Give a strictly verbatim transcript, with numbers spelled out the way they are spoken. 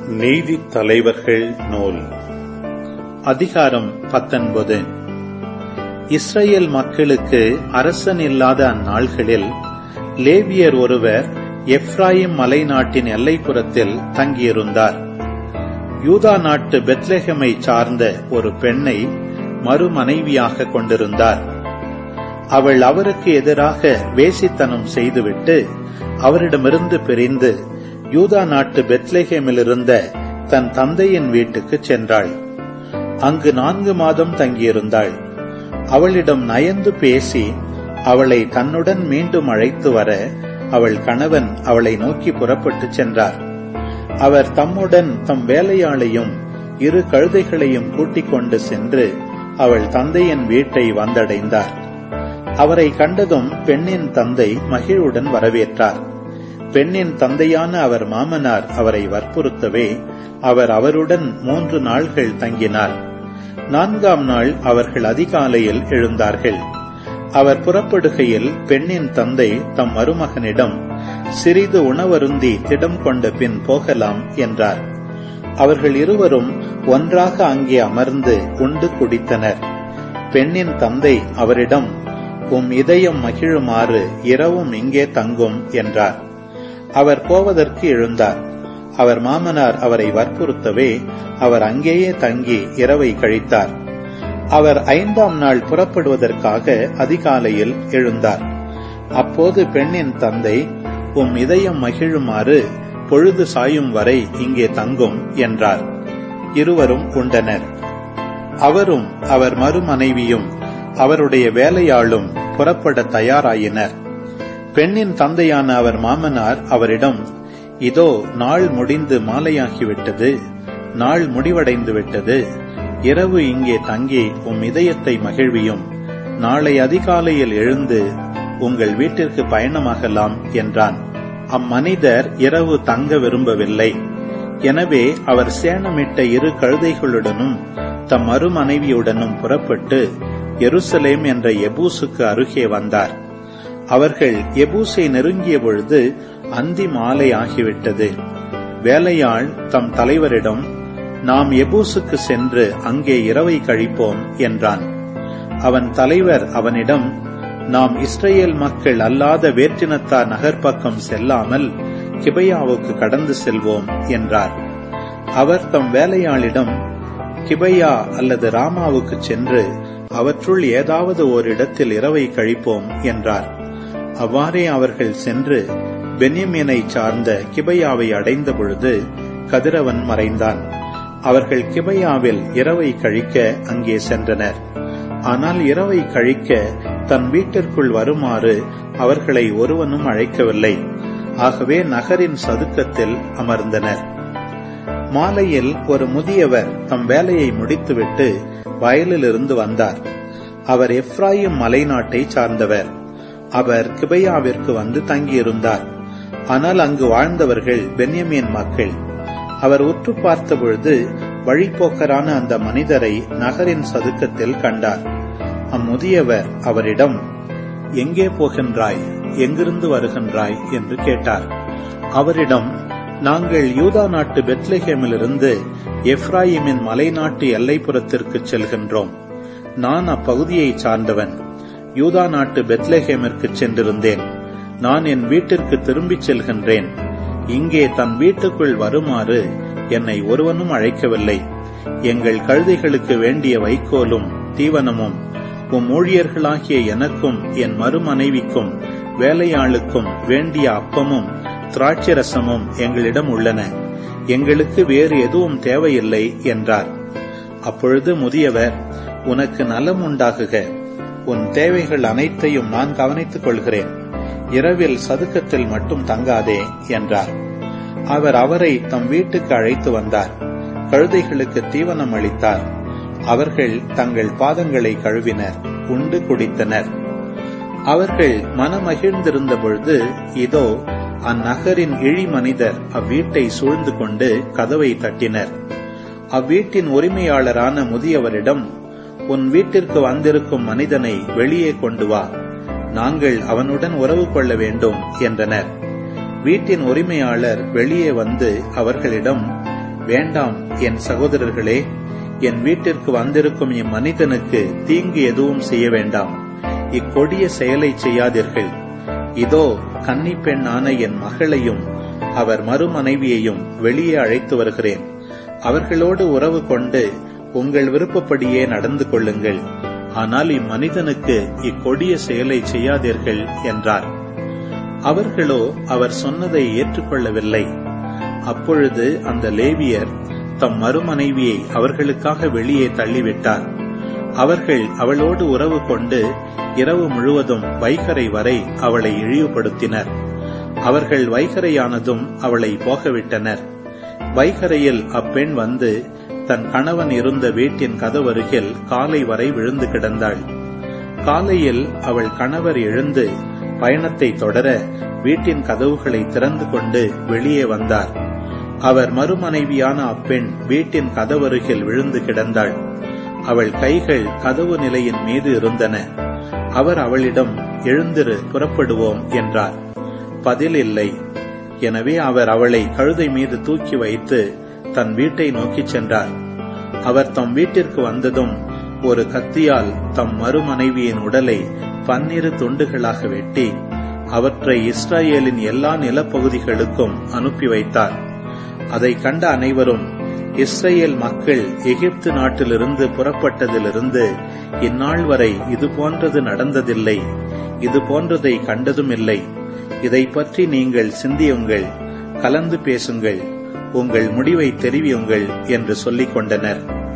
நீதித் தலைவர்கள் நூல் அதிகாரம் பத்தொன்பது. இஸ்ரேல் மக்களுக்கு அரசன் இல்லாத அந்நாள்களில் லேவியர் ஒருவர் எப்ராயிம் மலை நாட்டின் எல்லைப்புறத்தில் தங்கியிருந்தார். யூதா நாட்டு பெத்லெகமை சார்ந்த ஒரு பெண்ணை மறுமனைவியாக கொண்டிருந்தார். அவள் அவருக்கு எதிராக வேசித்தனம் செய்துவிட்டு அவரிடமிருந்து பிரிந்து யூதா நாட்டு பெத்லெகேமிலிருந்த தன் தந்தையின் வீட்டுக்கு சென்றாள். அங்கு நான்கு மாதம் தங்கியிருந்தாள். அவளிடம் நயந்து பேசி அவளை தன்னுடன் மீண்டும் அழைத்து வர அவள் கணவன் அவளை நோக்கி புறப்பட்டு சென்றார். அவர் தம்முடன் தம் வேலையாளையும் இரு கழுதைகளையும் கூட்டிக் கொண்டு சென்று அவள் தந்தையின் வீட்டை வந்தடைந்தார். அவரை கண்டதும் பெண்ணின் தந்தை மகிழ்வுடன் வரவேற்றார். பெண்ணின் தந்தையான அவர் மாமனார் அவரை வற்புறுத்தவே அவர் அவருடன் மூன்று நாள்கள் தங்கினார். நான்காம் நாள் அவர்கள் அதிகாலையில் எழுந்தார்கள். அவர் புறப்படுகையில் பெண்ணின் தந்தை தம் மருமகனிடம் சிறிது உணவருந்தி திடம் கொண்ட பின் போகலாம் என்றார். அவர்கள் இருவரும் ஒன்றாக அங்கே அமர்ந்து உண்டு குடித்தனர். பெண்ணின் தந்தை அவரிடம், உம் இதயம் மகிழுமாறு இரவும் இங்கே தங்கும் என்றார். அவர் போவதற்கு எழுந்தார். அவர் மாமனார் அவரை வற்புறுத்தவே அவர் அங்கேயே தங்கி இரவை கழித்தார். அவர் ஐந்தாம் நாள் புறப்படுவதற்காக அதிகாலையில் எழுந்தார். அப்போது பெண்ணின் தந்தை, உம் இதயம் மகிழுமாறு பொழுது சாயும் வரை இங்கே தங்கும் என்றார். இருவரும் உண்டனர். அவரும் அவர் மறுமனைவியும் அவருடைய வேலையாளும் புறப்பட தயாராயினர். பெண்ணின் தந்தையான அவர் மாமனார் அவரிடம், இதோ நாள் முடிந்து மாலையாகிவிட்டது, நாள் முடிவடைந்து விட்டது. இரவு இங்கே தங்கி உம் இதயத்தை மகிழ்வியும், நாளை அதிகாலையில் எழுந்து உங்கள் வீட்டிற்கு பயணமாகலாம் என்றான். அம்மனிதர் இரவு தங்க விரும்பவில்லை. எனவே அவர் சேணமிட்ட இரு கழுதைகளுடனும் தம் மறுமனைவியுடனும் புறப்பட்டு எருசலேம் என்ற எபூசுக்கு அருகே வந்தார். அவர்கள் எபூசை நெருங்கிய பொழுது அந்தி மாலை ஆகிவிட்டது. வேலையாள் தம் தலைவரிடம், நாம் எபூசுக்கு சென்று அங்கே இரவை கழிப்போம் என்றான். அவன் தலைவர் அவனிடம், நாம் இஸ்ரேல் மக்கள் அல்லாத வேற்றினத்தார் நகர்பக்கம் செல்லாமல் கிபையாவுக்கு கடந்து செல்வோம் என்றார். அவர் தம் வேலையாளிடம், கிபையா அல்லது ராமாவுக்கு சென்று அவற்றுள் ஏதாவது ஓரிடத்தில் இரவை கழிப்போம் என்றார். அவ்வாறே அவர்கள் சென்று பென்யமீனை சார்ந்த கிபையாவை அடைந்த பொழுது கதிரவன் மறைந்தான். அவர்கள் கிபையாவில் இரவை கழிக்க அங்கே சென்றனர். ஆனால் இரவை கழிக்க தன் வீட்டிற்குள் வருமாறு அவர்களை ஒருவனும் அழைக்கவில்லை. ஆகவே நகரின் சதுக்கத்தில் அமர்ந்தனர். மாலையில் ஒரு முதியவர் தம் வேலையை முடித்துவிட்டு வயலிலிருந்து வந்தார். அவர் எப்ராயிம் மலை நாட்டை சார்ந்தவர். அவர் கிபையாவிற்கு வந்து தங்கியிருந்தார். ஆனால் அங்கு வாழ்ந்தவர்கள் பென்யமீன் மக்கள். அவர் உற்று பார்த்தபொழுது வழிப்போக்கரான அந்த மனிதரை நகரின் சதுக்கத்தில் கண்டார். அம்முதியவர் அவரிடம், எங்கே போகின்றாய், எங்கிருந்து வருகின்றாய் என்று கேட்டார். அவரிடம், நாங்கள் யூதா நாட்டு பெத்லெகேமிலிருந்து எப்ராயிமின் மலை நாட்டு எல்லைப்புறத்திற்கு செல்கின்றோம். நான் அப்பகுதியை சார்ந்தவன். யூதா நாட்டு பெத்லெகேமிற்கு சென்றிருந்தேன். நான் என் வீட்டிற்கு திரும்பிச் செல்கின்றேன். இங்கே தன் வீட்டுக்குள் வருமாறு என்னை ஒருவனும் அழைக்கவில்லை. எங்கள் கழுதைகளுக்கு வேண்டிய வைக்கோலும் தீவனமும் உம் ஊழியர்களாகிய எனக்கும் என் மறுமனைவிக்கும் வேலையாளுக்கும் வேண்டிய அப்பமும் திராட்சரசமும் எங்களிடம் உள்ளன. எங்களுக்கு வேறு எதுவும் தேவையில்லை என்றார். அப்பொழுது முதியவர், உனக்கு நலம் உண்டாகுக. உன் தேவைகள் அனைத்தையும் நான் கவனித்துக் கொள்கிறேன். இரவில் சதுக்கத்தில் மட்டும் தங்காதே என்றார். அவர் அவரை தம் வீட்டுக்கு அழைத்து வந்தார். கழுதைகளுக்கு தீவனம் அளித்தார். அவர்கள் தங்கள் பாதங்களை கழுவினர், உண்டு குடித்தனர். அவர்கள் மனமகிழ்ந்திருந்த பொழுது இதோ அந்நகரின் இழி மனிதர் அவ்வீட்டை சூழ்ந்து கொண்டு கதவை தட்டினர். அவ்வீட்டின் உரிமையாளரான முதியவரிடம், உன் வீட்டிற்கு வந்திருக்கும் மனிதனை வெளியே கொண்டு வா, நாங்கள் அவனுடன் உறவு கொள்ள வேண்டும் என்றனர். வீட்டின் உரிமையாளர் வெளியே வந்து அவர்களிடம், வேண்டாம் என் சகோதரர்களே, என் வீட்டிற்கு வந்திருக்கும் இம்மனிதனுக்கு தீங்கு எதுவும் செய்ய வேண்டாம். இக்கொடிய செயலை செய்யாதீர்கள். இதோ கன்னி பெண்ணான என் மகளையும் அவர் மறுமனைவியையும் வெளியே அழைத்து வருகிறேன். அவர்களோடு உறவு கொண்டு உங்கள் விருப்பப்படியே நடந்து கொள்ளுங்கள். ஆனால் இம்மனிதனுக்கு இக்கொடிய செயலை செய்யாதீர்கள் என்றார். அவர்களோ அவர் சொன்னதை ஏற்றுக்கொள்ளவில்லை. அப்பொழுது அந்த லேவியர் தம் மறுமனைவியை அவர்களுக்காக வெளியே தள்ளிவிட்டார். அவர்கள் அவளோடு உறவு கொண்டு இரவு முழுவதும் வைகரை வரை அவளை இழிவுபடுத்தினர். அவர்கள் வைகரையானதும் அவளை போகவிட்டனர். வைகரையில் அப்பெண் வந்து தன் கணவன் இருந்த வீட்டின் கதவருகில் காலை வரை விழுந்து கிடந்தாள். காலையில் அவள் கணவர் எழுந்து பயணத்தை தொடர வீட்டின் கதவுகளை திறந்து கொண்டு வெளியே வந்தார். அவர் மறுமனைவியான அப்பெண் வீட்டின் கதவருகில் விழுந்து கிடந்தாள். அவள் கைகள் கதவு நிலையின் மீது இருந்தன. அவர் அவளிடம், எழுந்திரு, புறப்படுவோம் என்றார். பதில் இல்லை. எனவே அவர் அவளை கழுதை மீது தூக்கி வைத்து தன் வீட்டை நோக்கிச் சென்றார். அவர் தம் வீட்டிற்கு வந்ததும் ஒரு கத்தியால் தம் மறுமனைவியின் உடலை பன்னிரு துண்டுகளாக வெட்டி அவற்றை இஸ்ரவேலின் எல்லா நிலப்பகுதிகளுக்கும் அனுப்பி வைத்தார். அதை கண்ட அனைவரும், இஸ்ரவேல் மக்கள் எகிப்து நாட்டிலிருந்து புறப்பட்டதிலிருந்து இந்நாள் வரை இது போன்றது நடந்ததில்லை, இது போன்றதை கண்டதும் இல்லை. இதை பற்றி நீங்கள் சிந்தியுங்கள், கலந்து பேசுங்கள், உங்கள் முடிவை தெரிவியுங்கள் என்று சொல்லிக் கொண்டனர்.